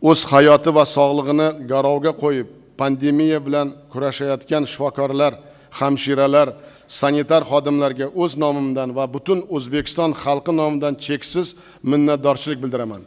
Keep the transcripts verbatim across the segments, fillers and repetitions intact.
o'z hayoti va sog'lig'ini garovga qo'yib, pandemiya bilan kurashayotgan shifokorlar, hamshiralar, sanitar xodimlarga o'z nomimdan va butun O'zbekiston xalqi nomidan cheksiz minnatdorchilik bildiraman.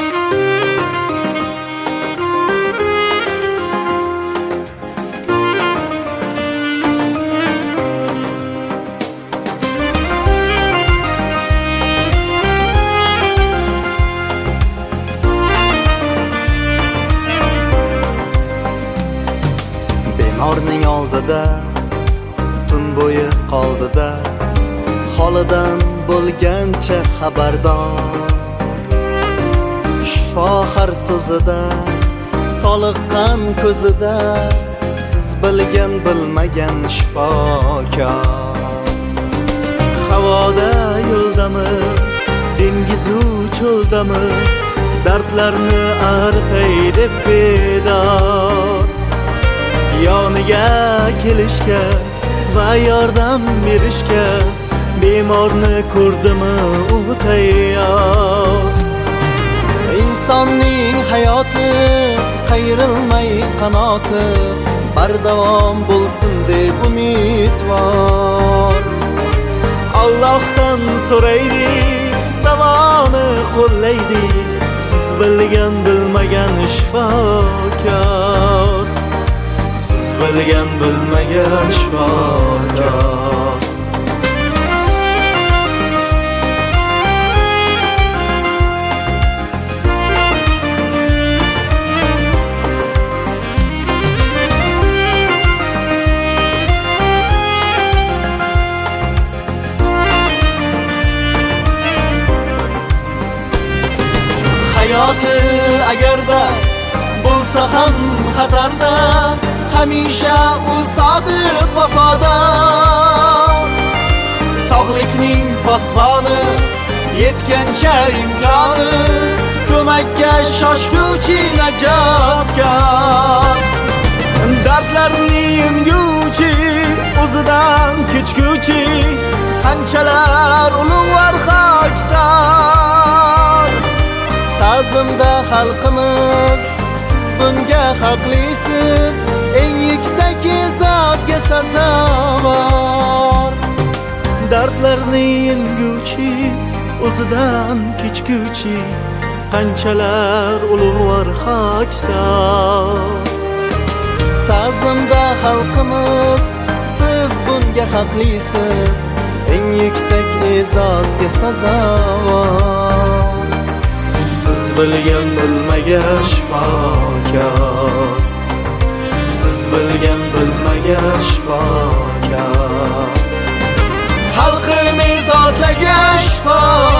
Bemorning oldida tun bo'yi qoldida, holidan bo'lgancha xabardor. Shifo har so'zida, toliqqan ko'zida, siz bilgan bilmagan shifokor. Havoda yo'ldami, dengizu cho'ldami, dardlarni artay deb bedor. Yoniga kelishga va yordam berishga bemorni ko'rdimi u tayyor. Insonning hayoti qayrilmay qanoti, bardavom bo'lsin deb umidvor. Allohdan so'raydik, davoni qo'llaydik, siz bilgan bilmagan shifokor. Bilgan bilmagan shifokor. Hayoti agarda bo'lsa ham xatarda, hamisha u sodiq vafodor. Sog'likning posboni, yetgancha imkoni, ko'makka shoshguvchi najotkor. Dardlarni yenguvchi, o'zidan kechguvchi, qanchalar ulug'vor xokisor. Ta'zimda xalqimiz, siz bunga haqlisiz, eng yuksak e'zozga sazovor. Dardlarni yenguvchi, o'zidan kechguvchi, qanchalar ulug'vor xokisor. Ta'zimda xalqimiz, siz bunga haqlisiz, eng yuksak e'zozga sazovor. Siz bilgan bilmagan shifokor. Siz bilgan bilmagan shifokor. Xalqimiz ozlagan shifokor.